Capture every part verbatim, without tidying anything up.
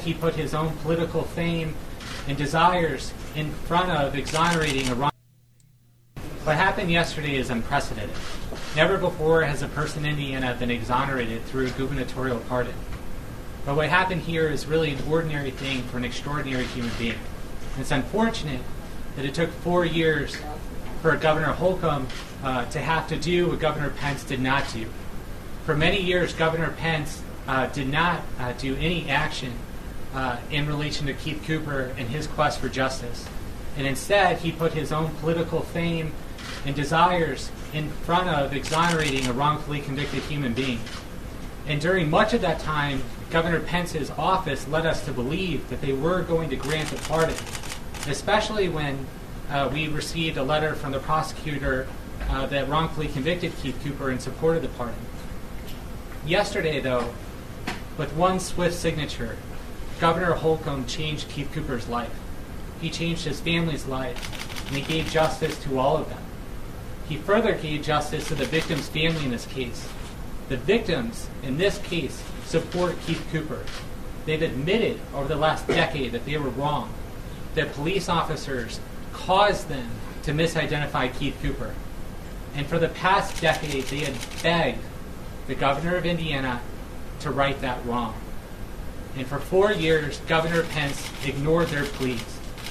instead, he put his own political fame and desires in front of exonerating a wrong. What happened yesterday is unprecedented. Never before has a person in Indiana been exonerated through a gubernatorial pardon. But what happened here is really an ordinary thing for an extraordinary human being. And it's unfortunate that it took four years for Governor Holcomb uh, to have to do what Governor Pence did not do. For many years, Governor Pence uh, did not uh, do any action uh, in relation to Keith Cooper and his quest for justice. And instead, he put his own political fame and desires in front of exonerating a wrongfully convicted human being. And during much of that time, Governor Pence's office led us to believe that they were going to grant a pardon, especially when uh, we received a letter from the prosecutor uh, that wrongfully convicted Keith Cooper in support of the pardon. Yesterday, though, with one swift signature, Governor Holcomb changed Keith Cooper's life. He changed his family's life, and he gave justice to all of them. He further gave justice to the victim's family in this case. The victims, in this case, support Keith Cooper. They've admitted over the last decade that they were wrong, that police officers caused them to misidentify Keith Cooper. And for the past decade, they had begged the governor of Indiana to right that wrong. And for four years, Governor Pence ignored their pleas.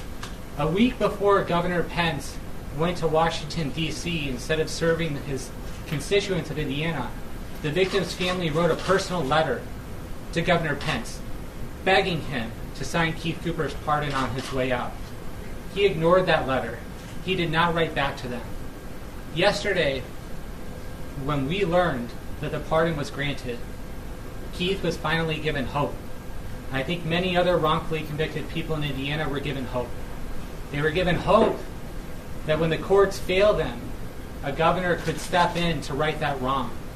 A week before Governor Pence went to Washington, D C, instead of serving his constituents of Indiana, the victim's family wrote a personal letter to Governor Pence, begging him to sign Keith Cooper's pardon on his way out. He ignored that letter. He did not write back to them. Yesterday, when we learned that the pardon was granted, Keith was finally given hope. I think many other wrongfully convicted people in Indiana were given hope. They were given hope that when the courts failed them, a governor could step in to right that wrong.